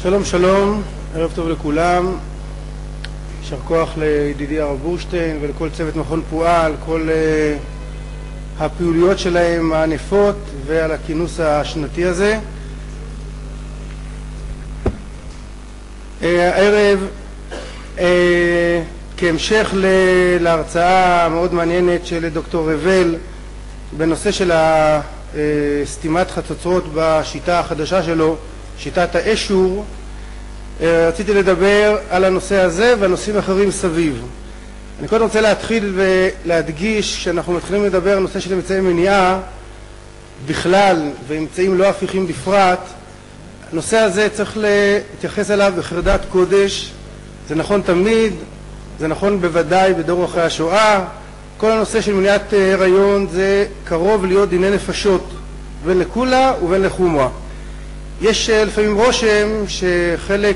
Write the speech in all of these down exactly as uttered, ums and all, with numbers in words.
שלום שלום, ערב טוב לכולם. יישר כוח לידידי הרב בורשטיין ולכל צוות מכון פועל על כל uh, הפעילויות שלהם הענפות ועל הכינוס השנתי הזה. Uh, הערב uh, כהמשך ל- להרצאה המאוד מעניינת של דוקטור רבל בנושא של סתימת חצוצרות בשיטה החדשה שלו, שיטת האשור, רציתי לדבר על הנושא הזה והנושאים אחרים סביב. אני קודם רוצה להתחיל ולהדגיש שאנחנו מתחילים לדבר על נושא של אמצעי מניעה בכלל ואמצעים לא הפיכים בפרט. הנושא הזה צריך להתייחס אליו בחרדת קודש. זה נכון תמיד, זה נכון בוודאי בדור אחרי השואה. כל הנושא של מניעת הריון זה קרוב להיות דיני נפשות בין לכולה ובין לחומרה. יש לפעמים רושם שחלק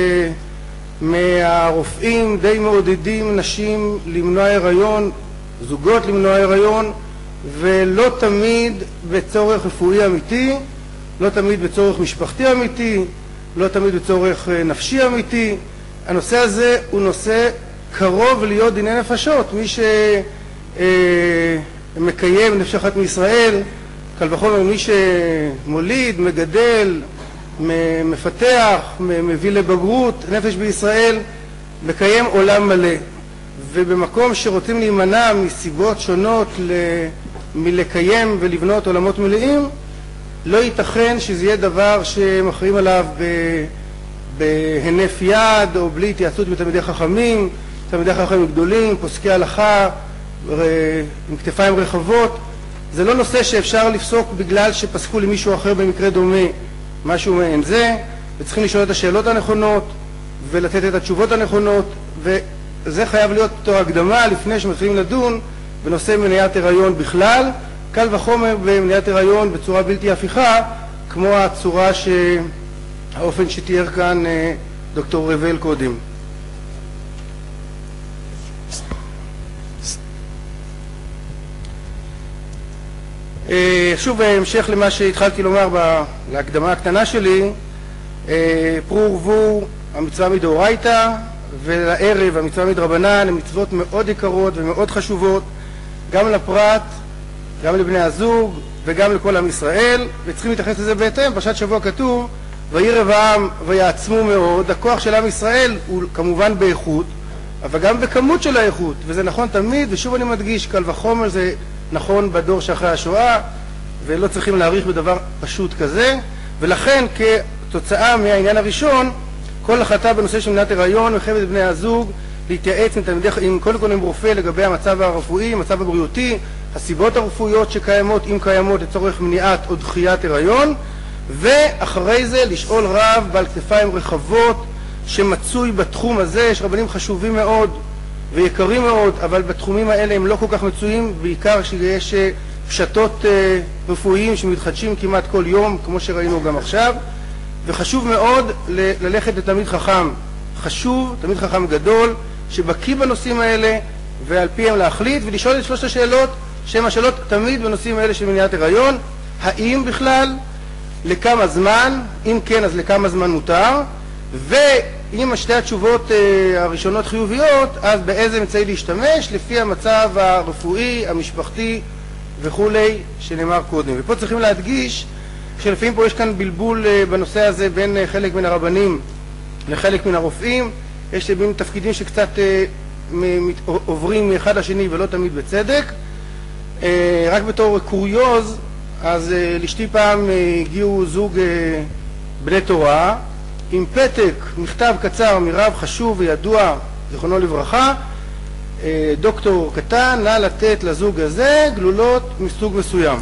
מהרופאים די מעודדים נשים למנוע הריון, זוגות למנוע הריון, ולא תמיד בצורך רפואי אמיתי, לא תמיד בצורך משפחתי אמיתי, לא תמיד בצורך נפשי אמיתי. הנושא הזה הוא נושא קרוב להיות דיני נפשות. מי שמקיים נפש אחת מישראל, קל וחומר מי שמוליד, מגדל, מפתח, מביא לבגרות נפש בישראל, מקיים עולם מלא. ובמקום שרוצים להימנע מסיבות שונות מלקיים ולבנות עולמות מלאים, לא ייתכן שזה יהיה דבר שמכריעים עליו בהינף יד או בלי התייעצות בתלמידי חכמים, תלמידי חכמים גדולים, פוסקי הלכה עם כתפיים רחבות. זה לא נושא שאפשר לפסוק בגלל שפסקו למישהו אחר במקרה דומה משהו מעין זה, וצריכים לשאול את השאלות הנכונות ולתת את התשובות הנכונות, וזה חייב להיות אותו הקדמה לפני שמתחילים לדון בנושא מניעת הריון בכלל, קל וחומר במניעת הריון בצורה בלתי הפיכה, כמו הצורה שהאופן שתיאר כאן דוקטור רבל קודם. שוב, בהמשך למה שהתחלתי לומר להקדמה הקטנה שלי, פרו ורבו המצווה מדאורייתא, ולערב המצווה מדרבנן, הן מצוות מאוד יקרות ומאוד חשובות, גם לפרט, גם לבני הזוג וגם לכל עם ישראל, וצריכים להתייחס לזה בהתאם. פרשת שבוע כתוב, וירב העם ויעצמו מאוד. הכוח של עם ישראל הוא כמובן באיכות, אבל גם בכמות של האיכות, וזה נכון תמיד. ושוב אני מדגיש, קל וחומר זה נכון בדור שאחרי השואה, ולא צריכים להעריך בדבר פשוט כזה. ולכן כתוצאה מהעניין הראשון, כל החלטה בנושא של מניעת הריון מחייבת את בני הזוג להתייעץ עם תלמידי, עם קודם כל עם רופא לגבי המצב הרפואי, המצב הבריאותי, הסיבות הרפואיות שקיימות, אם קיימות, לצורך מניעת או דחיית הריון, ואחרי זה לשאול רב בעל כתפיים רחבות שמצוי בתחום הזה. יש רבנים חשובים מאוד ויקרים מאוד, אבל בתחומים האלה הם לא כל כך מצויים, בעיקר שיש פשטות רפואיים שמתחדשים כמעט כל יום, כמו שראינו גם עכשיו. וחשוב מאוד ללכת לתלמיד חכם, חשוב, תלמיד חכם גדול, שבקיא בנושאים האלה, ועל פיהם להחליט ולשאול את שלושת השאלות, שהן השאלות תמיד בנושאים האלה של מניעת הריון. האם בכלל, לכמה זמן, אם כן אז לכמה זמן מותר, ואם שתי התשובות הראשונות חיוביות, אז באיזה אמצעי להשתמש לפי המצב הרפואי, המשפחתי וכולי שנאמר קודם. ופה צריכים להדגיש שלפעמים פה יש כאן בלבול בנושא הזה בין חלק מן הרבנים לחלק מן הרופאים. יש בין תפקידים שקצת עוברים מאחד לשני ולא תמיד בצדק. רק בתור קוריוז, אז לשתי פעם הגיעו זוג בני תורה עם פתק, מכתב קצר מרב חשוב וידוע, זיכרונו לברכה, דוקטור קטן, נא לתת לזוג הזה גלולות מסוג מסוים.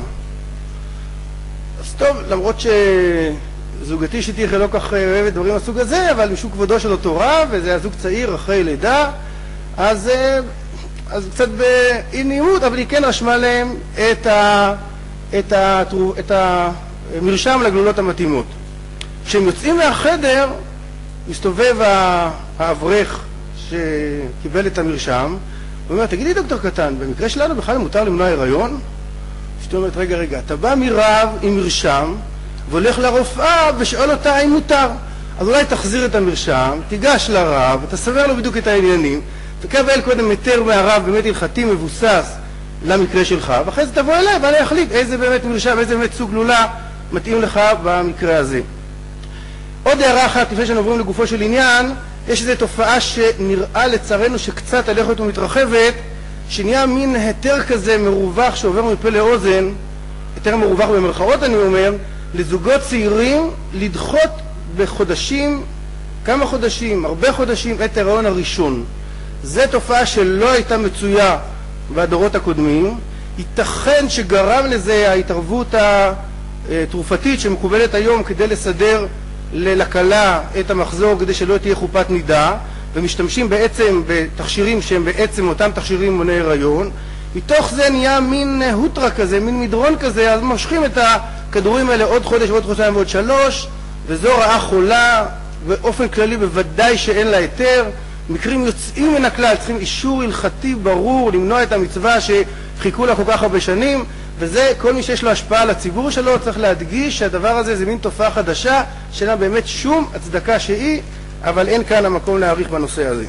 אז טוב, למרות שזוגתי שתיך לא כך אוהבת דברים מהסוג הזה, אבל משום כבודו של אותו רב, וזה הזוג צעיר אחרי לידה, אז, אז קצת באי נעימות, אבל היא כן רשמה להם את, ה, את, ה, את המרשם לגלולות המתאימות. כשהם יוצאים מהחדר, מסתובב האברך שקיבל את המרשם, הוא אומר, תגידי דוקטור קטן, במקרה שלנו בכלל מותר למנוע הריון? אשתי אומרת, רגע, רגע, אתה בא מרב עם מרשם, והולך לרופאה ושאול אותה האם מותר. אז אולי תחזיר את המרשם, תיגש לרב, תסבר לו בדיוק את העניינים, תקבל קודם היתר מהרב באמת הלכתי מבוסס למקרה שלך, ואחרי זה תבוא אליי ואני אחליט איזה באמת מרשם, איזה באמת סוג גלולה מתאים לך במקרה הזה. עוד הערה אחת לפני שנעברים לגופו של עניין, יש איזו תופעה שנראה לצערנו שקצת הלכת ומתרחבת, שנהיה מין היתר כזה מרווח שעובר מפה לאוזן, היתר מרווח במרכאות אני אומר, לזוגות צעירים לדחות בחודשים, כמה חודשים, הרבה חודשים, את ההיריון הראשון. זו תופעה שלא הייתה מצויה בדורות הקודמים. ייתכן שגרם לזה ההתערבות התרופתית שמקובלת היום כדי לסדר לכלה את המחזור כדי שלא תהיה חופת נידה, ומשתמשים בעצם בתכשירים שהם בעצם אותם תכשירים מונעי הריון. מתוך זה נהיה מין הוטרה כזה, מין מדרון כזה, אז מושכים את הכדורים האלה עוד חודש ועוד חודשיים ועוד שלוש, וזו רעה חולה, באופן כללי בוודאי שאין לה היתר. מקרים יוצאים מן הכלל, צריכים אישור הלכתי ברור, למנוע את המצווה שחיכו לה כל כך הרבה שנים, וזה כל מי שיש לו השפעה על הציבור שלו צריך להדגיש שהדבר הזה זה מין תופעה חדשה, שאין באמת שום הצדקה שהיא, אבל אין כאן המקום להעריך בנושא הזה.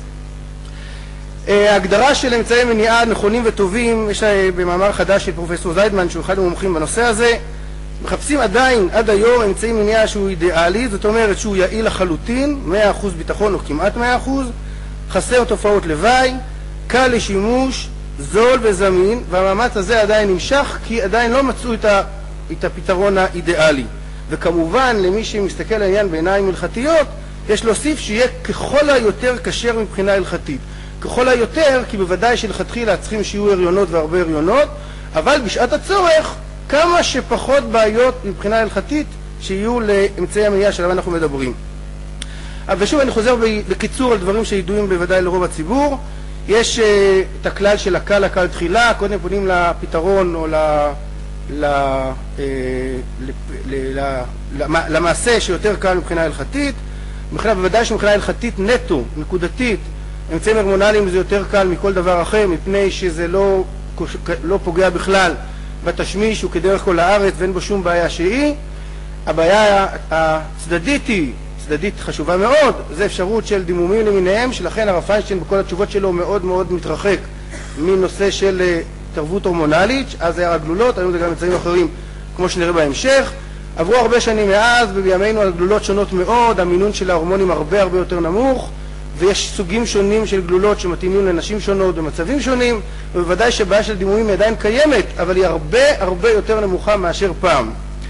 ההגדרה של אמצעי מניעה נכונים וטובים, יש במאמר חדש של פרופסור זיידמן, שהוא אחד המומחים בנושא הזה, מחפשים עדיין עד היום אמצעי מניעה שהוא אידיאלי, זאת אומרת שהוא יעיל לחלוטין, מאה אחוז ביטחון או כמעט מאה אחוז, חסר תופעות לוואי, קל לשימוש, זול וזמין, והמאמץ הזה עדיין נמשך כי עדיין לא מצאו את, ה, את הפתרון האידיאלי. וכמובן למי שמסתכל על העניין בעיניים הלכתיות, יש להוסיף שיהיה ככל היותר כשר מבחינה הלכתית. ככל היותר, כי בוודאי שלכתחילה צריכים שיהיו הריונות והרבה הריונות, אבל בשעת הצורך כמה שפחות בעיות מבחינה הלכתית שיהיו לאמצעי המניעה שעליו אנחנו מדברים. ושוב אני חוזר בקיצור על דברים שידועים בוודאי לרוב הציבור. יש uh, את הכלל של הקל הקל תחילה, קודם פונים לפתרון או ל, ל, uh, ל, ל, ל, למעשה שיותר קל מבחינה הלכתית. מבחינה, בוודאי שמבחינה הלכתית נטו, נקודתית, אמצעים הורמונליים זה יותר קל מכל דבר אחר, מפני שזה לא, לא פוגע בכלל בתשמיש, הוא כדרך כל הארץ ואין בו שום בעיה שהיא. הבעיה הצדדית היא, צדדית חשובה מאוד, זה אפשרות של דימומים למיניהם, שלכן הרב פיינשטיין בכל התשובות שלו מאוד מאוד מתרחק מנושא של התערבות הורמונלית, אז זה היה הגלולות, היום זה גם אמצעים אחרים כמו שנראה בהמשך. עברו הרבה שנים מאז, ובימינו הגלולות שונות מאוד, המינון של ההורמונים הרבה הרבה יותר נמוך, ויש סוגים שונים של גלולות שמתאימים לנשים שונות במצבים שונים, ובוודאי שבעיה של דימומים עדיין קיימת, אבל היא הרבה הרבה יותר נמוכה מאשר פעם.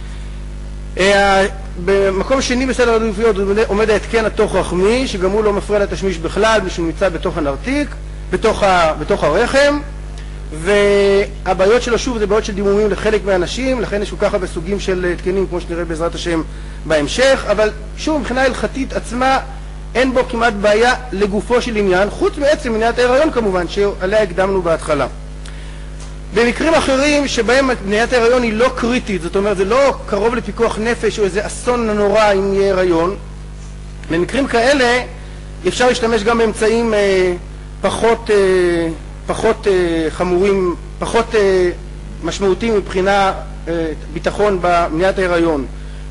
במקום שני בסדר העדיפויות עומד ההתקן התוך-רחמי, שגם הוא לא מפריע לתשמיש בכלל, שהוא נמצא בתוך הנרתיק, בתוך, ה, בתוך הרחם, והבעיות שלו שוב זה בעיות של דימומים לחלק מהאנשים, לכן יש ככה בסוגים של התקנים כמו שנראה בעזרת השם בהמשך, אבל שוב מבחינה הלכתית עצמה אין בו כמעט בעיה לגופו של עניין, חוץ מעצם מניעת ההיריון כמובן, שעליה הקדמנו בהתחלה. במקרים אחרים שבהם מניעת ההיריון היא לא קריטית, זאת אומרת זה לא קרוב לפיקוח נפש או איזה אסון נורא אם יהיה הריון, במקרים כאלה אפשר להשתמש גם באמצעים אה, פחות, אה, פחות אה, חמורים, פחות אה, משמעותיים מבחינה אה, ביטחון במניעת ההיריון,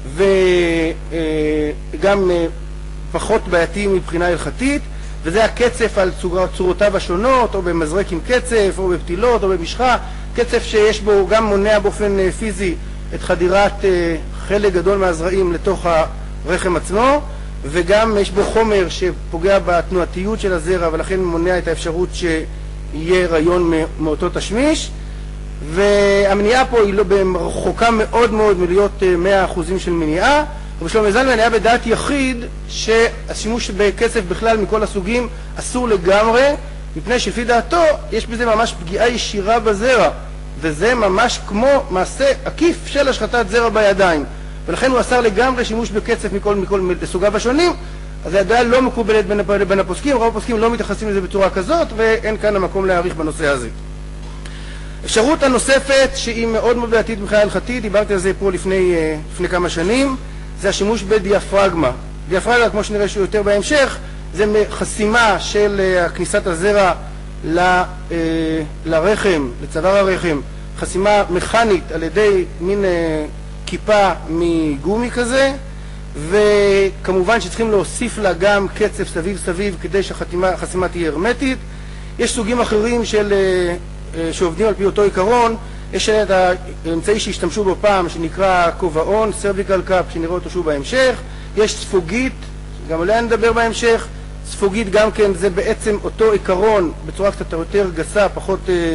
וגם אה, פחות בעייתיים מבחינה הלכתית, וזה הקצף על צורותיו השונות, או במזרק עם קצף, או בפתילות, או במשחה, קצף שיש בו גם מונע באופן פיזי את חדירת חלק גדול מהזרעים לתוך הרחם עצמו, וגם יש בו חומר שפוגע בתנועתיות של הזרע, ולכן מונע את האפשרות שיהיה הריון מאותו תשמיש, והמניעה פה היא לא רחוקה מאוד מאוד מלהיות מאה אחוזים של מניעה, ובשלום זלמן היה בדעת יחיד שהשימוש בקצף בכלל מכל הסוגים אסור לגמרי, מפני שלפי דעתו יש בזה ממש פגיעה ישירה בזרע, וזה ממש כמו מעשה עקיף של השחטת זרע בידיים, ולכן הוא אסר לגמרי שימוש בקצף מכל, מכל סוגיו השונים. אז הדעה לא מקובלת בין, בין הפוסקים, רוב הפוסקים לא מתייחסים לזה בצורה כזאת, ואין כאן המקום להעריך בנושא הזה. אפשרות הנוספת שהיא מאוד מאוד בעייתית מבחינה הלכתית, דיברתי על זה פה לפני, לפני כמה שנים, זה השימוש בדיאפרגמה. דיאפרגמה, כמו שנראה שיותר בהמשך, זה חסימה של כניסת הזרע ל, לרחם, לצוואר הרחם, חסימה מכנית על ידי מין כיפה מגומי כזה, וכמובן שצריכים להוסיף לה גם קצף סביב סביב כדי שהחסימה תהיה הרמטית. יש סוגים אחרים של, שעובדים על פי אותו עיקרון. יש את האמצעי שהשתמשו בו פעם שנקרא כובעון, סרביקל קאפ, שנראה אותו שוב בהמשך. יש ספוגית, גם עליה נדבר בהמשך. ספוגית גם כן זה בעצם אותו עיקרון בצורה קצת יותר גסה, פחות,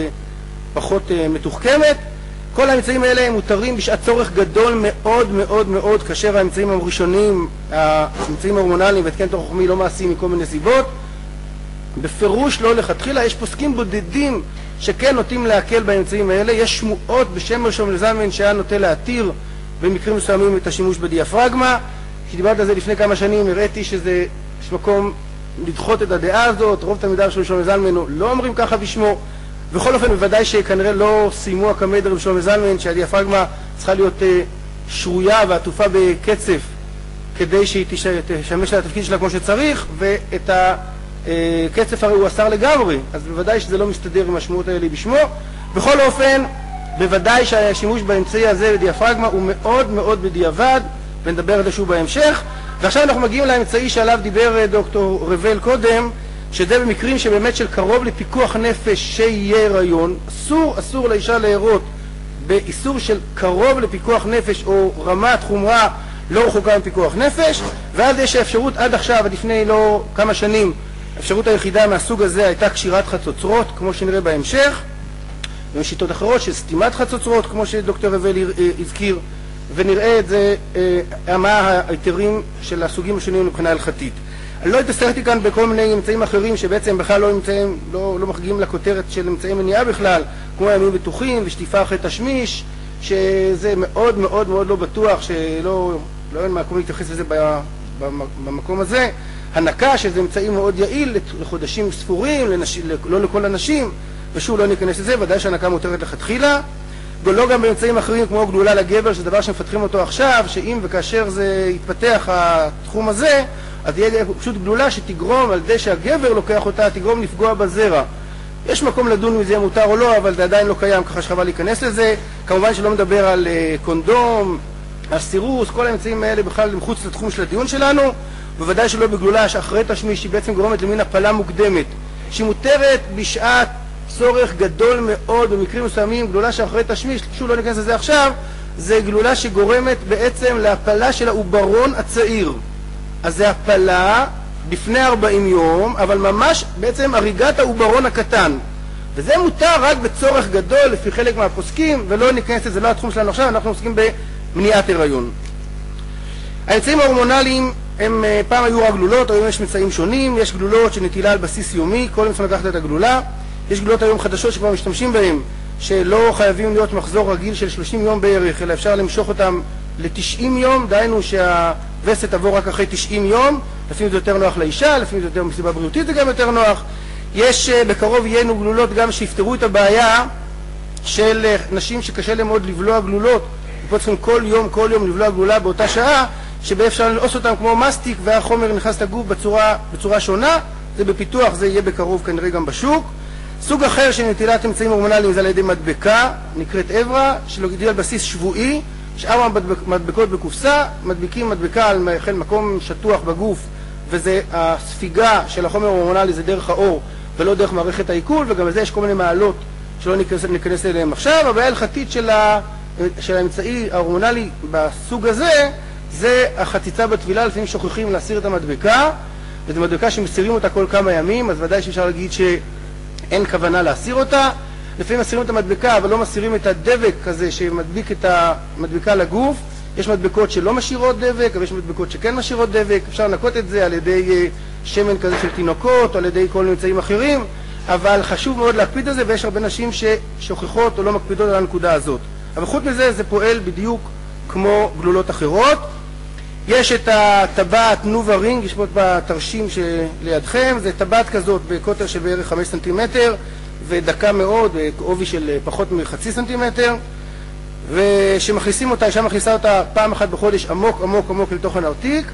פחות מתוחכמת. כל האמצעים האלה הם מותרים בשעת צורך גדול מאוד מאוד מאוד, כאשר האמצעים הראשונים, האמצעים ההורמונליים והתקן תוך-רחמי לא מעשיים מכל מיני סיבות. בפירוש לא לכתחילה, יש פוסקים בודדים שכן נוטים להקל באמצעים האלה. יש שמועות בשם שלמה זלמן שהיה נוטה להתיר במקרים מסוימים את השימוש בדיאפרגמה. כשדיברתי על זה לפני כמה שנים הראיתי שזה יש מקום לדחות את הדעה הזאת. רוב תלמידיו של שלמה זלמן לא אומרים ככה בשמו. בכל אופן, בוודאי שכנראה לא סיימו הקמדר בשלמה זלמן שהדיאפרגמה צריכה להיות שרויה ועטופה בקצף כדי שהיא תשמש לתפקיד שלה כמו שצריך, ואת הקצף הרי הוא אסר לגמרי, אז בוודאי שזה לא מסתדר עם המשמעות האלה בשמו. בכל אופן, בוודאי שהשימוש באמצעי הזה בדיאפרגמה הוא מאוד מאוד בדיעבד, ונדבר על זה שוב בהמשך. ועכשיו אנחנו מגיעים לאמצעי שעליו דיבר דוקטור רבל קודם, שזה במקרים שבאמת של קרוב לפיקוח נפש שיהיה הריון. אסור, אסור לאישה להירות באיסור של קרוב לפיקוח נפש או רמת חומרה לא רחוקה מפיקוח נפש. ואז יש האפשרות עד עכשיו, עד לפני לא כמה שנים, האפשרות היחידה מהסוג הזה הייתה קשירת חצוצרות, כמו שנראה בהמשך, ושיטות אחרות של סתימת חצוצרות, כמו שדוקטור רבל הזכיר, ונראה את זה, מה ההיתרים של הסוגים השונים מבחינה הלכתית. אני לא התעסקתי כאן בכל מיני אמצעים אחרים שבעצם בכלל לא, אמצעים, לא, לא מחגיעים לכותרת של אמצעי מניעה בכלל, כמו ימים בטוחים ושטיפה אחרי תשמיש, שזה מאוד מאוד מאוד לא בטוח, שלא לא אין מקום להתייחס לזה במקום הזה. הנקה, שזה אמצעי מאוד יעיל לחודשים ספורים, לנש... לא לכל אנשים, ושוב לא ניכנס לזה, ודאי שהנקה מותרת לכתחילה. לא גם באמצעים אחרים כמו גלולה לגבר, שזה דבר שמפתחים אותו עכשיו, שאם וכאשר זה יתפתח התחום הזה, אז תהיה פשוט גלולה שתגרום, על ידי שהגבר לוקח אותה, תגרום לפגוע בזרע. יש מקום לדון אם זה מותר או לא, אבל זה עדיין לא קיים, ככה שחבל להיכנס לזה. כמובן שלא מדבר על uh, קונדום, על סירוס, כל האמצעים האלה בכלל מחוץ לתחום של הדיון שלנו. בוודאי שלא בגלולה שאחרי תשמיש שהיא בעצם גורמת למין הפלה מוקדמת, שהיא מותרת בשעת צורך גדול מאוד במקרים מסוימים. גלולה שאחרי תשמיש, שוב לא ניכנס לזה עכשיו, זה גלולה שגורמת בעצם להפלה של העוברון הצעיר. אז זה הפלה בפני ארבעים יום, אבל ממש בעצם הריגת העוברון הקטן. וזה מותר רק בצורך גדול לפי חלק מהפוסקים, ולא ניכנס לזה, לא התחום שלנו עכשיו, אנחנו עוסקים במניעת הריון. האמצעים ההורמונליים הם פעם היו רק גלולות, היום יש מצעים שונים. יש גלולות שנטילה על בסיס יומי, כל יום לקחת את הגלולה. יש גלולות היום חדשות שכבר משתמשים בהם, שלא חייבים להיות מחזור רגיל של שלושים יום בערך, אלא אפשר למשוך אותם ל-תשעים יום, דהיינו שהווסת תבוא רק אחרי תשעים יום. לפעמים זה יותר נוח לאישה, לפעמים זה יותר מסיבה בריאותית, זה גם יותר נוח. יש בקרוב יהינו גלולות גם שיפתרו את הבעיה של נשים שקשה להם עוד לבלוע גלולות, ופה צריכים כל יום כל יום לבלוע גלולה באותה שעה, שבאפשר לנעוס אותם כמו מסטיק והחומר נכנס לגוף בצורה, בצורה שונה. זה בפיתוח, זה יהיה בקרוב כנראה גם בשוק. סוג אחר של נטילת אמצעים הורמונליים זה על ידי מדבקה, נקראת אברה, שלא גידול על בסיס שבועי. יש ארבע מדבקות בקופסה, מדביקים מדבקה על מקום שטוח בגוף, וזה הספיגה של החומר ההורמונלי זה דרך האור ולא דרך מערכת העיכול, וגם לזה יש כל מיני מעלות שלא ניכנס, ניכנס אליהם עכשיו. הבעיה ההלכתית של, ה, של האמצעי ההורמונלי בסוג הזה זה החציצה בטבילה. לפעמים שוכחים להסיר את המדבקה, וזו מדבקה שמסירים אותה כל כמה ימים, אז ודאי שאפשר להגיד שאין כוונה להסיר אותה. לפעמים מסירים את המדבקה אבל לא מסירים את הדבק הזה שמדביק את המדבקה לגוף. יש מדבקות שלא משאירות דבק, אבל יש מדבקות שכן משאירות דבק. אפשר לנקות את זה על ידי שמן כזה של תינוקות או על ידי כל אמצעים אחרים, אבל חשוב מאוד להקפיד על זה, ויש הרבה נשים ששוכחות או לא מקפידות על הנקודה הזאת. אבל חוץ מזה זה פועל בדיוק כמו גלולות אחרות. יש את הטבעת נובה רינג, יש פה בתרשים שלידכם, זה טבעת כזאת בקוטר של בערך חמישה סנטימטר ודקה מאוד, עובי של פחות מחצי סנטימטר, ושמכניסים אותה, אישה מכניסה אותה פעם אחת בחודש עמוק עמוק עמוק לתוך הנרתיק,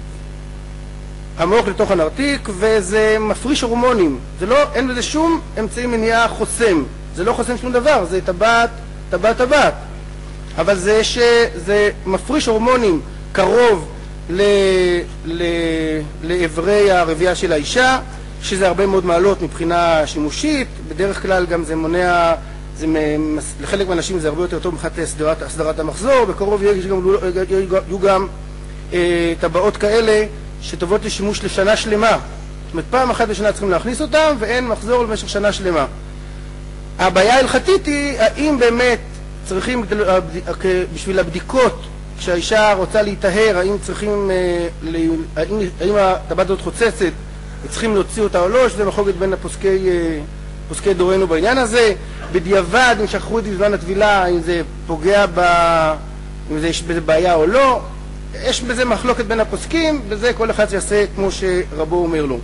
עמוק לתוך הנרתיק, וזה מפריש הורמונים. זה לא, אין בזה שום אמצעי מניעה חוסם, זה לא חוסם שום דבר, זה טבעת, טבעת טבעת, אבל זה שזה מפריש הורמונים קרוב לעברי הרבייה של האישה, שזה הרבה מאוד מעלות מבחינה שימושית. בדרך כלל גם זה מונע, זה, לחלק מהאנשים זה הרבה יותר טוב מבחינת הסדרת, הסדרת המחזור. בקרוב יהיו גם אה, טבעות כאלה שטובות לשימוש לשנה שלמה. זאת אומרת, פעם אחת בשנה צריכים להכניס אותם, ואין מחזור למשך שנה שלמה. הבעיה ההלכתית היא, האם באמת צריכים, בשביל הבדיקות, כשהאישה רוצה להיטהר, האם צריכים, האם, האם הטבעת הזאת חוצצת, וצריכים להוציא אותה או לא, שזה מחלוקת בין הפוסקי, פוסקי דורנו בעניין הזה. בדיעבד, אם שכחו את זה בזמן הטבילה, אם זה פוגע ב... אם זה יש בזה בעיה או לא. יש בזה מחלוקת בין הפוסקים, וזה כל אחד שיעשה כמו שרבו אומר לו.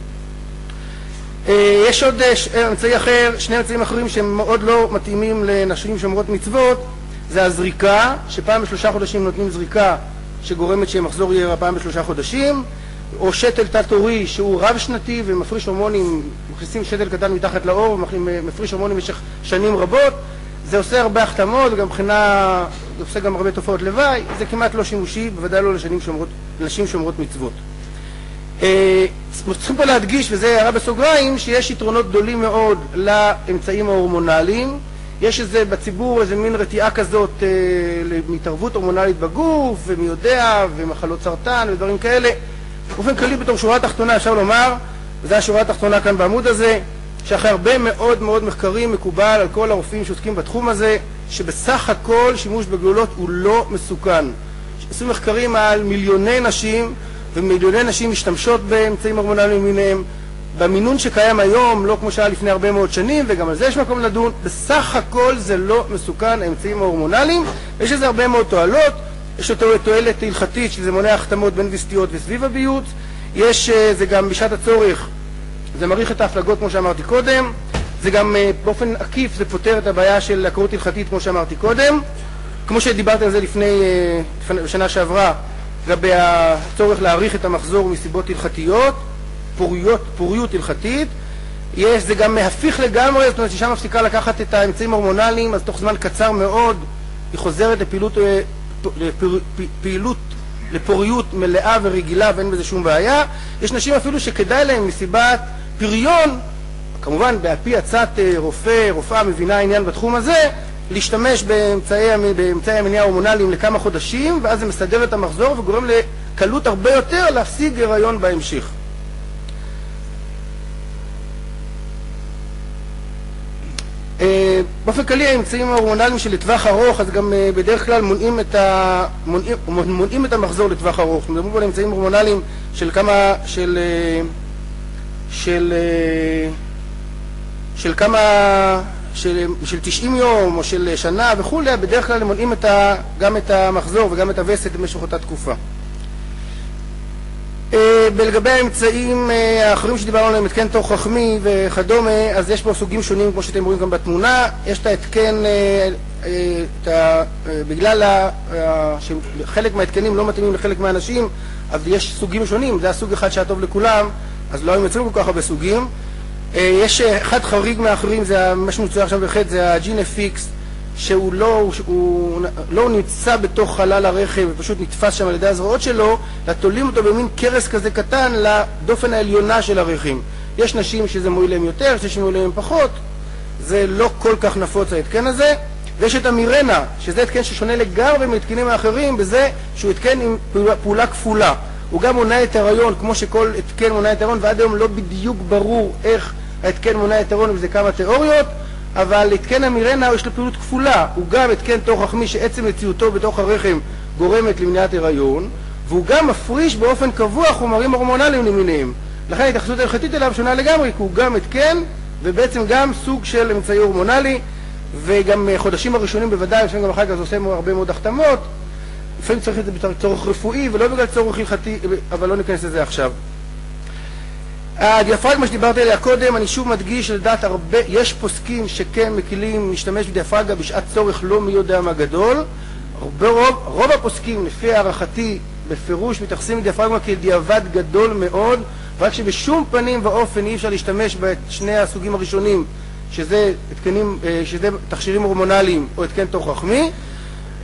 יש עוד אמצעי אחר, שני אמצעים אחרים שהם מאוד לא מתאימים לנשים שומרות מצוות. זה הזריקה, שפעם בשלושה חודשים נותנים זריקה שגורמת שמחזור יהיה פעם בשלושה חודשים, או שתל תת-עורי שהוא רב שנתי ומפריש הורמונים, מכניסים שתל קטן מתחת לעור ומפריש הורמונים במשך שנים רבות. זה עושה הרבה החתמות וגם מבחינה, זה עושה גם הרבה תופעות לוואי. זה כמעט לא שימושי, בוודאי לא לשנים שומרות, לנשים שומרות מצוות. צריכים פה להדגיש, וזה הערה בסוגריים, שיש יתרונות גדולים מאוד לאמצעים ההורמונליים. יש איזה בציבור איזה מין רתיעה כזאת אה, להתערבות הורמונלית בגוף, ומי יודע, ומחלות סרטן ודברים כאלה. באופן כללי, בתור שורה תחתונה אפשר לומר, וזו השורה התחתונה כאן בעמוד הזה, שאחרי הרבה מאוד מאוד מחקרים מקובל על כל הרופאים שעוסקים בתחום הזה, שבסך הכל שימוש בגלולות הוא לא מסוכן. עשו מחקרים על מיליוני נשים, ומיליוני נשים משתמשות באמצעים הורמונליים למיניהם, במינון שקיים היום, לא כמו שהיה לפני הרבה מאוד שנים, וגם על זה יש מקום לדון. בסך הכל זה לא מסוכן, האמצעים ההורמונליים. יש לזה הרבה מאוד תועלות. יש לו תועלת הלכתית, שזה מונע החתמות בין וסטיות וסביב הביוץ. יש, זה גם בשעת הצורך, זה מריח את ההפלגות כמו שאמרתי קודם. זה גם באופן עקיף, זה פותר את הבעיה של עקרות הלכתית כמו שאמרתי קודם. כמו שדיברתי על זה לפני, בשנה שעברה, לגבי הצורך להאריך את המחזור מסיבות הלכתיות, פוריות, פוריות הלכתית. יש, זה גם מהפיך לגמרי, זאת אומרת שאישה מפסיקה לקחת את האמצעים ההורמונליים, אז תוך זמן קצר מאוד היא חוזרת לפעילות, לפעילות, פעילות, לפוריות מלאה ורגילה, ואין בזה שום בעיה. יש נשים אפילו שכדאי להם מסיבת פריון, כמובן בהפי עצת רופא, רופאה מבינה העניין בתחום הזה, להשתמש באמצעי, באמצעי המניעה ההורמונליים לכמה חודשים, ואז זה מסדר את המחזור וגורם לקלות הרבה יותר להשיג הריון בהמשך. באופן כללי האמצעים ההורמונליים של לטווח ארוך, אז גם בדרך כלל מונעים את, ה... מונעים, מונעים את המחזור לטווח ארוך. מדברים פה על אמצעים הורמונליים של כמה, של, של, של כמה, של, של תשעים יום או של שנה וכו', בדרך כלל מונעים את ה... גם את המחזור וגם את הווסת במשך אותה תקופה. בלגבי האמצעים האחרים שדיברנו עליהם, התקן תוך רחמי וכדומה, אז יש פה סוגים שונים כמו שאתם רואים גם בתמונה. יש את ההתקן, את ה, בגלל שחלק מההתקנים לא מתאימים לחלק מהאנשים, אז יש סוגים שונים. זה הסוג אחד שהיה טוב לכולם, אז לא היו אצלנו כל כך הרבה סוגים. יש אחד חריג מהאחרים, זה מה שמצויר עכשיו בחטא, זה הג'ינפיקס, שהוא לא, הוא לא נמצא בתוך חלל הרכב ופשוט נתפס שם על ידי הזרועות שלו, לתולים אותו במין קרס כזה קטן לדופן העליונה של הרכב. יש נשים שזה מועיל להם יותר, יש נשים מועיל להם פחות, זה לא כל כך נפוץ ההתקן הזה. ויש את המירנה, שזה התקן ששונה לגמרי מהתקנים האחרים, בזה שהוא התקן עם פעולה, פעולה כפולה. הוא גם מונע את הריון, כמו שכל התקן מונע את הריון, ועד היום לא בדיוק ברור איך ההתקן מונע את הריון, וזה כמה תיאוריות. אבל התקן המירנה יש לו פעילות כפולה, הוא גם התקן תוך רחמי שעצם מציאותו בתוך הרחם גורמת למניעת הריון, והוא גם מפריש באופן קבוע חומרים הורמונליים למיניהם. לכן ההתייחסות ההלכתית אליו שונה לגמרי, כי הוא גם התקן ובעצם גם סוג של אמצעי הורמונלי, וגם חודשים הראשונים בוודאי, לפעמים גם אחר כך זה עושה הרבה מאוד החתמות, לפעמים צריך את זה בצורך רפואי ולא בגלל צורך הלכתי, אבל לא ניכנס לזה עכשיו. הדיאפרגמה שדיברתי עליה קודם, אני שוב מדגיש לדעת הרבה, יש פוסקים שכן מקילים להשתמש בדיאפרגמה בשעת צורך לא מי יודע מה גדול. רוב, רוב הפוסקים לפי הערכתי בפירוש מתייחסים לדיאפרגמה כדיעבד גדול מאוד, רק שבשום פנים ואופן אי אפשר להשתמש בשני הסוגים הראשונים, שזה התקנים, שזה תכשירים הורמונליים או התקן תוך רחמי.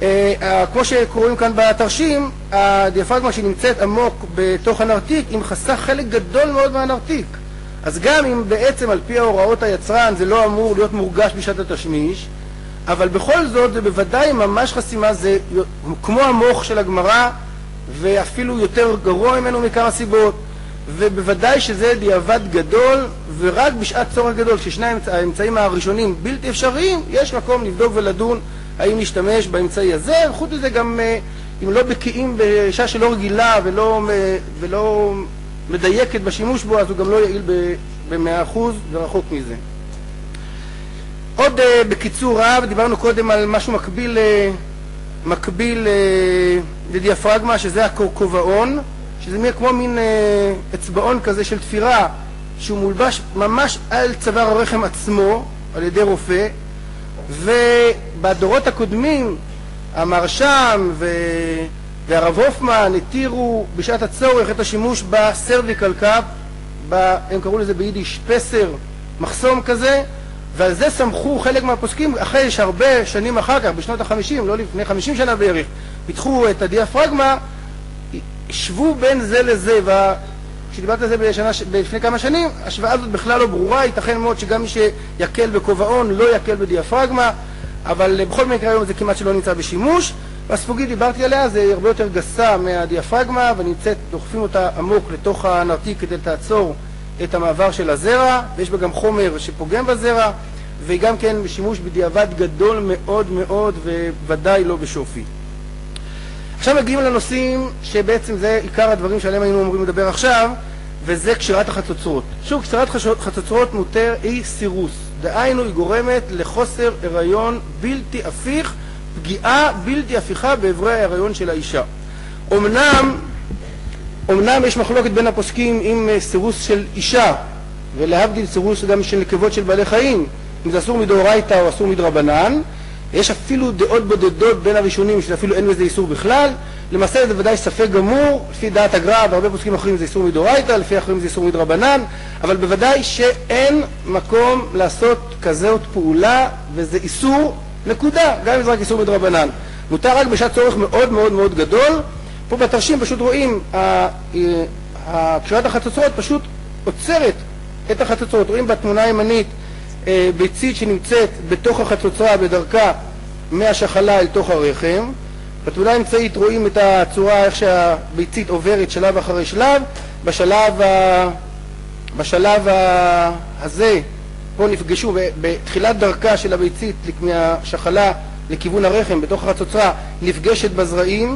כמו שקוראים כאן בתרשים, הדיאפרגמה שנמצאת עמוק בתוך הנרתיק, היא מכסה חלק גדול מאוד מהנרתיק. אז גם אם בעצם על פי ההוראות היצרן זה לא אמור להיות מורגש בשעת התשמיש, אבל בכל זאת זה בוודאי ממש חסימה, זה כמו המוח של הגמרא, ואפילו יותר גרוע ממנו מכמה סיבות, ובוודאי שזה דיעבד גדול, ורק בשעת צורך גדול, כששני האמצעים הראשונים בלתי אפשריים, יש מקום לבדוק ולדון האם להשתמש באמצעי הזה. חוץ מזה גם אם לא בקיאים בשעה שלא רגילה ולא, ולא מדייקת בשימוש בו, אז הוא גם לא יעיל ב-מאה אחוז ורחוק מזה. עוד בקיצור רב, דיברנו קודם על משהו מקביל, מקביל לדיאפרגמה, שזה הכובעון, שזה כמו מין אצבעון כזה של תפירה, שהוא מולבש ממש על צוואר הרחם עצמו, על ידי רופא, ובדורות הקודמים, המרשם והרב הופמן התירו בשעת הצורך את השימוש בסרוויקל קאפ, הם קראו לזה ביידיש פסר, מחסום כזה, ועל זה סמכו חלק מהפוסקים, אחרי שהרבה שנים אחר כך, בשנות החמישים, לא לפני חמישים שנה בערך, פיתחו את הדיאפרגמה, שוו בין זה לזה, וכשדיברתי על זה בשנה, לפני כמה שנים, השוואה הזאת בכלל לא ברורה, ייתכן מאוד שגם מי שיקל בכובעון לא יקל בדיאפרגמה, אבל בכל מקרה היום זה כמעט שלא נמצא בשימוש. והספוגית דיברתי עליה, זה הרבה יותר גסה מהדיאפרגמה, ונמצאת, דוחפים אותה עמוק לתוך הנרתיק כדי לעצור את המעבר של הזרע, ויש בה גם חומר שפוגם בזרע, והיא גם כן בשימוש בדיעבד גדול מאוד מאוד, וודאי לא בשופי. עכשיו מגיעים לנושאים שבעצם זה עיקר הדברים שעליהם היינו אמורים לדבר עכשיו, וזה קשירת החצוצרות. שוב, קשירת חצוצרות מותר היא סירוס. דהיינו, היא גורמת לחוסר הריון בלתי הפיך, פגיעה בלתי הפיכה באיברי ההיריון של האישה. אמנם, אמנם יש מחלוקת בין הפוסקים עם סירוס של אישה, ולהבדיל סירוס גם של נקבות של בעלי חיים, אם זה אסור מדאורייתא או אסור מדרבנן. יש אפילו דעות בודדות בין הראשונים שאפילו אין בזה איסור בכלל. למעשה זה ודאי ספק גמור, לפי דעת הגר"א והרבה פוסקים אחרים זה איסור מדאורייתא, לפי אחרים זה איסור מדרבנן, אבל בוודאי שאין מקום לעשות כזאת פעולה, וזה איסור נקודה, גם אם זה רק איסור מדרבנן. מותר רק בשעת צורך מאוד מאוד מאוד גדול. פה בתרשים פשוט רואים, קשירת החצוצרות פשוט עוצרת את החצוצרות. רואים בתמונה הימנית ביצית שנמצאת בתוך החצוצרה בדרכה מהשחלה אל תוך הרחם. בתמונה האמצעית רואים את הצורה איך שהביצית עוברת שלב אחרי שלב. בשלב, ה... בשלב ה... הזה פה נפגשו בתחילת דרכה של הביצית מהשחלה לכיוון הרחם בתוך החצוצרה, נפגשת בזרעים,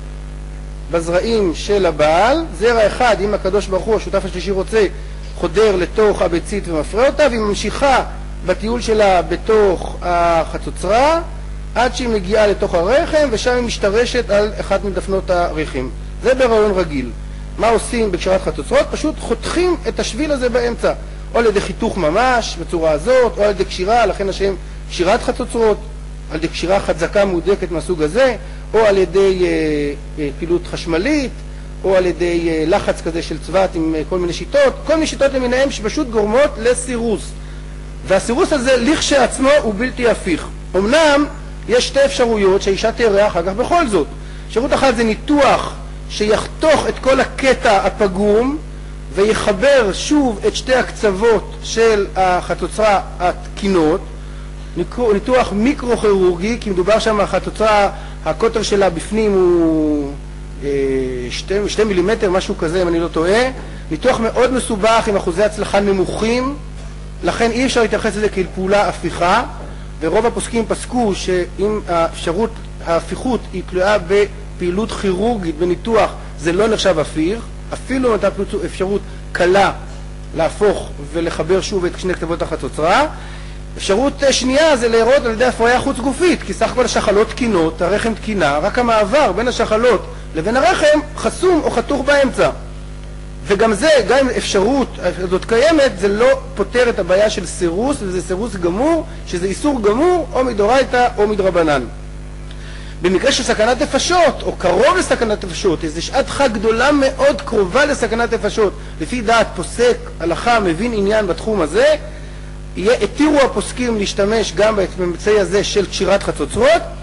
בזרעים של הבעל. זרע אחד, אם הקדוש ברוך הוא השותף השלישי רוצה, חודר לתוך הביצית ומפרה אותה, והיא ממשיכה בטיול שלה בתוך החצוצרה עד שהיא מגיעה לתוך הרחם, ושם היא משתרשת על אחת מדפנות הרחם. זה בהיריון רגיל. מה עושים בקשירת חצוצרות? פשוט חותכים את השביל הזה באמצע, או על ידי חיתוך ממש בצורה הזאת, או על ידי קשירה, לכן השם קשירת חצוצרות, על ידי קשירה חזקה מודקת מהסוג הזה, או על ידי אה, אה, פעילות חשמלית, או על ידי אה, לחץ כזה של צוות עם אה, כל מיני שיטות, כל מיני שיטות למיניהם שפשוט גורמות לסירוס. והסירוס הזה לכשעצמו הוא בלתי הפיך. אמנם יש שתי אפשרויות שהאישה תראה אחר כך בכל זאת. אפשרות אחת זה ניתוח שיחתוך את כל הקטע הפגום ויחבר שוב את שתי הקצוות של החצוצרה התקינות, ניתוח מיקרו-כירורגי, כי מדובר שם החצוצרה, הקוטר שלה בפנים הוא אה, שתי, שתי מילימטר, משהו כזה אם אני לא טועה. ניתוח מאוד מסובך עם אחוזי הצלחה נמוכים, לכן אי אפשר להתייחס לזה כאל פעולה הפיכה, ורוב הפוסקים פסקו שאם האפשרות, ההפיכות היא תלויה בפעילות כירורגית בניתוח, זה לא נחשב הפיך, אפילו אם הייתה אפשרות קלה להפוך ולחבר שוב את שני כתבות החצוצרה. אפשרות שנייה זה להראות על ידי הפריה חוץ גופית, כי סך הכל השחלות תקינות, הרחם תקינה, רק המעבר בין השחלות לבין הרחם חסום או חתוך באמצע. וגם זה, גם אם אפשרות הזאת קיימת, זה לא פותר את הבעיה של סירוס, וזה סירוס גמור, שזה איסור גמור או מדאורייתא או מדרבנן. במקרה של סכנת נפשות, או קרוב לסכנת נפשות, איזו שעת חג גדולה מאוד קרובה לסכנת נפשות, לפי דעת פוסק הלכה מבין עניין בתחום הזה, התירו הפוסקים להשתמש גם באמצעי הזה של קשירת חצוצרות,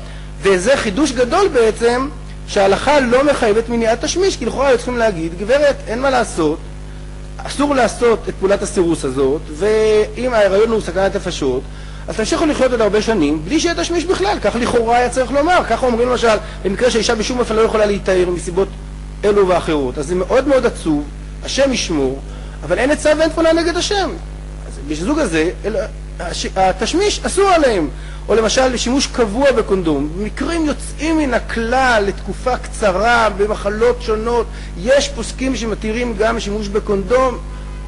וזה חידוש גדול בעצם, שההלכה לא מחייבת מניעת תשמיש, כי לכאורה צריכים להגיד, גברת, אין מה לעשות, אסור לעשות את פעולת הסירוס הזאת, ואם ההיריון הוא סכנת נפשות, אז תמשיכו לחיות עוד הרבה שנים, בלי שיהיה תשמיש בכלל, כך לכאורה היה צריך לומר, ככה אומרים למשל, במקרה שהאישה בשום אופן לא יכולה להתאר מסיבות אלו ואחרות, אז זה מאוד מאוד עצוב, השם ישמור, אבל אין עצה ואין תבונה נגד השם. אז בזוג הזה, התשמיש אסור עליהם, או למשל לשימוש קבוע בקונדום, במקרים יוצאים מן הכלל לתקופה קצרה, במחלות שונות, יש פוסקים שמתירים גם שימוש בקונדום,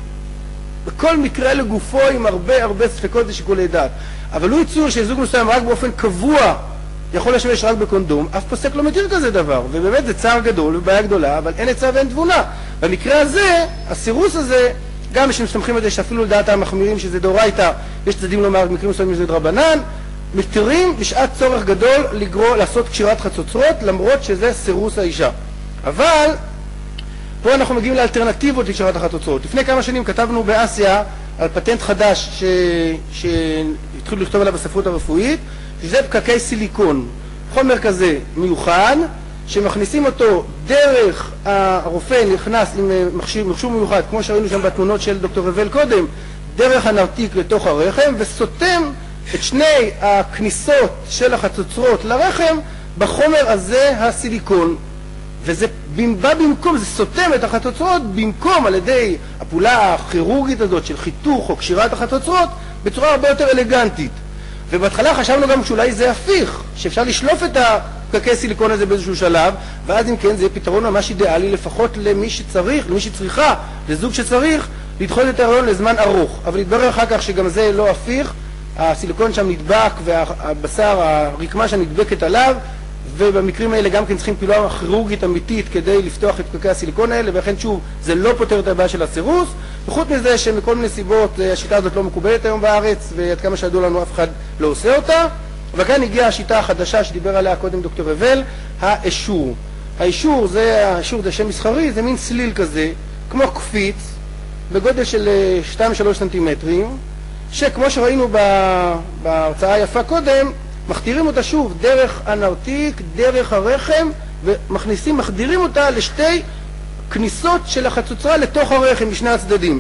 בכל מקרה לגופו עם הרבה הרבה ספקות ושיקולי דעת. אבל הוא יצור שזוג מסוים רק באופן קבוע יכול לשמש רק בקונדום, אף פוסק לא מתיר כזה דבר, ובאמת זה צער גדול ובעיה גדולה, אבל אין עצה ואין תבונה. במקרה הזה, הסירוס הזה, גם כשמסתמכים על זה שאפילו לדעת המחמירים שזה דאורייתא, יש צדדים לומר במקרים מסוימים שזה דרבנן, מתירים בשעת צורך גדול לגרוע, לעשות קשירת חצוצרות, למרות שזה סירוס האישה. אבל פה אנחנו מגיעים לאלטרנטיבות לקשירת החצוצרות. לפני כמה שנים כתבנו באסיה על פטנט חדש שהתחילו לכתוב עליו בספרות הרפואית, שזה פקקי סיליקון, חומר כזה מיוחד, שמכניסים אותו דרך, הרופא נכנס עם מכשיר, מכשיר מיוחד, כמו שראינו שם בתמונות של דוקטור רבל קודם, דרך הנרתיק לתוך הרחם, וסותם את שני הכניסות של החצוצרות לרחם בחומר הזה הסיליקון. וזה בא במקום, זה סותם את החצוצרות במקום על ידי הפעולה הכירורגית הזאת של חיתוך או קשירת החצוצרות בצורה הרבה יותר אלגנטית. ובהתחלה חשבנו גם שאולי זה הפיך, שאפשר לשלוף את הפקקי סיליקון הזה באיזשהו שלב, ואז אם כן זה פתרון ממש אידיאלי לפחות למי שצריך, למי שצריכה, לזוג שצריך, לדחות את ההיריון לזמן ארוך. אבל התברר אחר כך שגם זה לא הפיך, הסיליקון שם נדבק והבשר, הרקמה שם נדבקת עליו, ובמקרים האלה גם כן צריכים פעולה כירורגית אמיתית כדי לפתוח את פקקי הסיליקון האלה, ולכן שוב זה לא פותר את הבעיה של הסירוס, וחוץ מזה שמכל מיני סיבות השיטה הזאת לא מקובלת היום בארץ, ועד כמה שידוע לנו אף אחד לא עושה אותה. וכאן הגיעה השיטה החדשה שדיבר עליה קודם דוקטור רבל, האישור. האישור זה, האישור זה שם מסחרי, זה מין סליל כזה, כמו קפיץ, בגודל של שתיים שלוש סנטימטרים, שכמו שראינו בהרצאה היפה קודם, מכתירים אותה שוב דרך הנרתיק, דרך הרחם, ומכניסים, מחדירים אותה לשתי כניסות של החצוצרה לתוך הרחם משני הצדדים.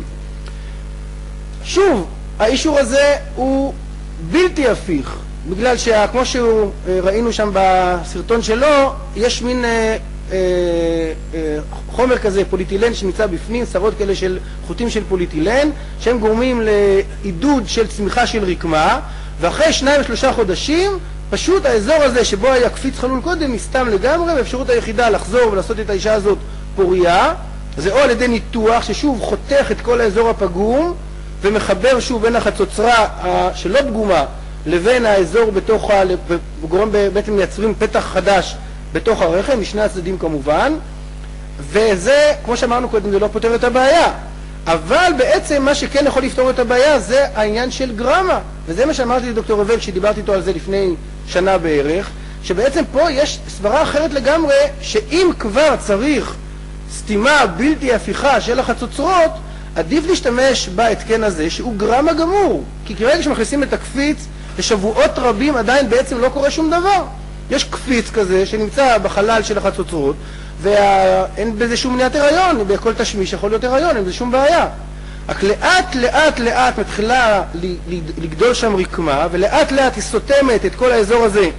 שוב, האישור הזה הוא בלתי הפיך, בגלל שכמו שראינו שם בסרטון שלו, יש מין אה, אה, אה, חומר כזה, פוליטילן שנמצא בפנים, שרות כאלה של חוטים של פוליטילן, שהם גורמים לעידוד של צמיחה של רקמה, ואחרי שניים ושלושה חודשים, פשוט האזור הזה שבו היה קפיץ חלול קודם, מסתם לגמרי, והאפשרות היחידה לחזור ולעשות את האישה הזאת פוריה, זה או על ידי ניתוח ששוב חותך את כל האזור הפגום, ומחבר שוב בין החצוצרה שלא פגומה, לבין האזור בתוך, וגורם בעצם מייצרים פתח חדש בתוך הרחם, משני הצדדים כמובן, וזה, כמו שאמרנו קודם, זה לא פותר את הבעיה. אבל בעצם מה שכן יכול לפתור את הבעיה זה העניין של גרמה, וזה מה שאמרתי לדוקטור רבל כשדיברתי איתו על זה לפני שנה בערך, שבעצם פה יש סברה אחרת לגמרי, שאם כבר צריך סתימה בלתי הפיכה של החצוצרות, עדיף להשתמש בהתקן הזה שהוא גרמה גמור, כי כרגע שמכניסים את הקפיץ לשבועות רבים עדיין בעצם לא קורה שום דבר. יש קפיץ כזה שנמצא בחלל של החצוצרות, ואין בזה שום מניעת הריון, בכל תשמיש יכול להיות הריון, אין בזה שום בעיה. רק לאט לאט לאט מתחילה לגדול שם רקמה, ולאט לאט היא סותמת את כל האזור הזה,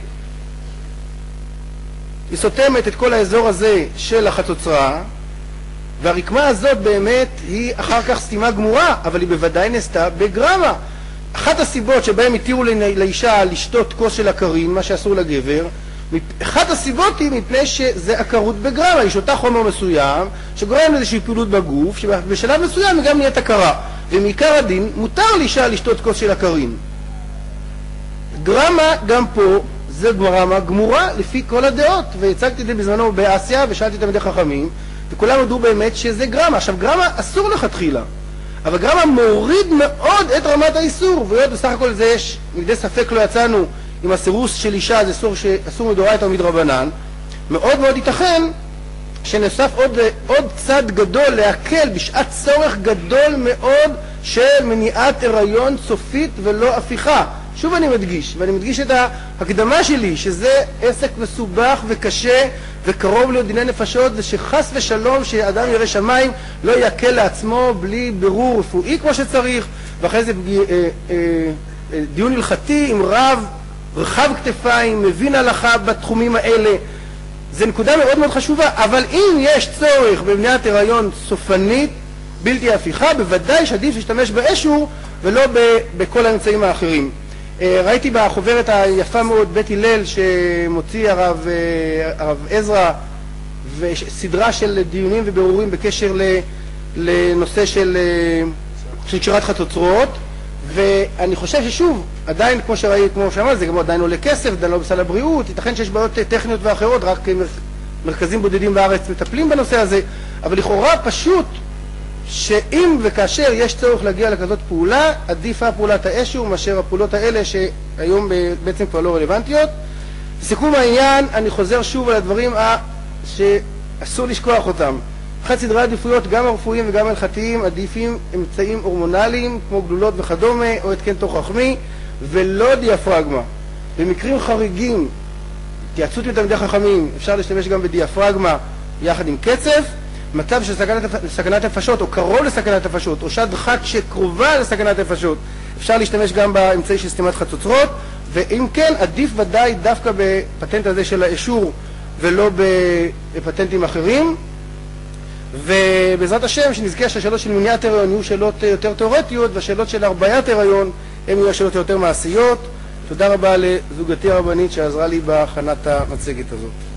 היא סותמת את כל האזור הזה של החצוצרה, והרקמה הזאת באמת היא אחר כך סתימה גמורה, אבל היא בוודאי נעשתה בגרמה. אחת הסיבות שבהם התירו לאישה לשתות כוס של הקרין, מה שאסור לגבר, אחת הסיבות היא מפני שזה עקרות בגרמה, היא שותה חומר מסוים שגורם לאיזושהי פעילות בגוף, שבשלב מסוים היא גם נהיית עקרה, ומעיקר הדין מותר לאישה לשתות כוס של הקרין. גרמה גם פה זה גרמה גמורה לפי כל הדעות, והצגתי את זה בזמנו באסיה ושאלתי את תלמידי חכמים, וכולם הודו באמת שזה גרמה. עכשיו גרמה אסור לכתחילה, אבל גרמה מוריד מאוד את רמת האיסור, והיות בסך הכל זה יש, מדי ספק לא יצאנו עם הסירוס של אישה, זה אסור, אסור מדאורייתא או מדרבנן, מאוד מאוד ייתכן שנוסף עוד, עוד צד גדול להקל בשעת צורך גדול מאוד של מניעת הריון סופית ולא הפיכה, שוב אני מדגיש, ואני מדגיש את ההקדמה שלי, שזה עסק מסובך וקשה וקרוב להיות דיני נפשות, ושחס ושלום שאדם ירא שמיים לא יקל לעצמו בלי בירור רפואי כמו שצריך, ואחרי זה אה, אה, דיון הלכתי עם רב רחב כתפיים, מבין הלכה בתחומים האלה. זה נקודה מאוד מאוד חשובה, אבל אם יש צורך במניעת הריון סופנית, בלתי הפיכה, בוודאי שעדיף להשתמש באישור ולא בכל האמצעים האחרים. ראיתי בחוברת היפה מאוד בית הלל שמוציא הרב, הרב עזרא, וסדרה של דיונים ובירורים בקשר לנושא של, של קשירת חצוצרות, ואני חושב ששוב, עדיין כמו שראיתי, כמו שאמרת, זה גם עדיין עולה כסף, עדיין לא בסל הבריאות, ייתכן שיש בעיות טכניות ואחרות, רק מרכזים בודדים בארץ מטפלים בנושא הזה, אבל לכאורה פשוט שאם וכאשר יש צורך להגיע לכזאת פעולה, עדיפה פעולת האישור מאשר הפעולות האלה שהיום בעצם כבר לא רלוונטיות. לסיכום העניין, אני חוזר שוב על הדברים שאסור לשכוח אותם. אחת סדרי העדיפויות, גם הרפואיים וגם ההלכתיים, עדיפים אמצעים הורמונליים כמו גלולות וכדומה, או התקן תוך רחמי, ולא דיאפרגמה. במקרים חריגים, התייעצות עם תלמידי חכמים, אפשר להשתמש גם בדיאפרגמה יחד עם קצף. מצב של סכנת, סכנת נפשות, או קרוב לסכנת נפשות, או שעת דחק שקרובה לסכנת נפשות, אפשר להשתמש גם באמצעי של סתימת חצוצרות, ואם כן, עדיף ודאי דווקא בפטנט הזה של האישור, ולא בפטנטים אחרים. ובעזרת השם, שנזכה שהשאלות של מניעת הריון יהיו שאלות יותר תיאורטיות, והשאלות של הרביית הריון הן יהיו השאלות יותר מעשיות. תודה רבה לזוגתי הרבנית שעזרה לי בהכנת המצגת הזאת.